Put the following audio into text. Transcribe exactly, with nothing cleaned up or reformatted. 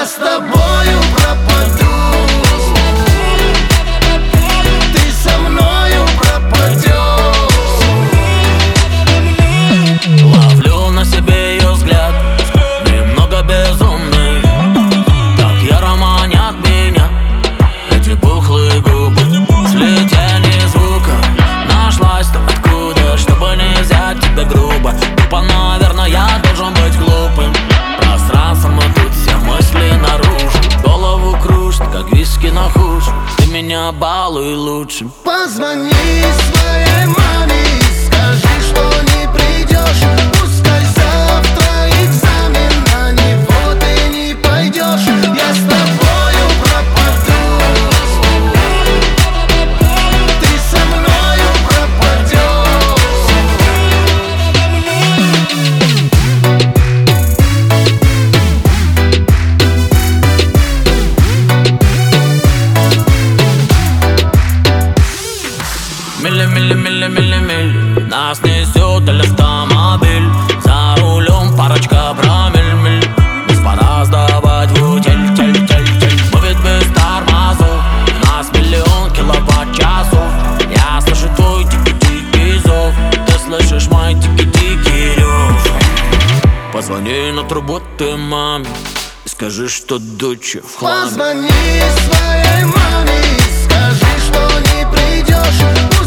с тобою пропаду. Ты со мною пропадешь. Ловлю на себе ее взгляд, немного безумный. Так яро манят меня эти пухлые губы. Слетели звука, нашлась-то откуда, чтобы не взять тебя грубо. Тупо, наверное, я должен быть глупым. Пространством идут все мысли наружу. Голову кружит, как виски на хуш. Ты меня балуй лучшим. Позвони своей маме и скажи, что не придешь. Пускай завтра экзамен, на него ты не пойдешь. Я с тобою пропаду. Ты со мною пропадешь. Мили, мили, мили, мили, мили. Нас несет автомобиль. За рулем парочка промиль, миль. Без пора сдавать в утиль, тель, тель, тель. Мы ведь без тормозов. У нас миллион киловатт-часов. Я слышу твой тики-тики зов. Ты слышишь мой тики-тики рев. Позвони на трубу ты маме и скажи, что дочь в хламе. Позвони своей маме и скажи, что не придешь.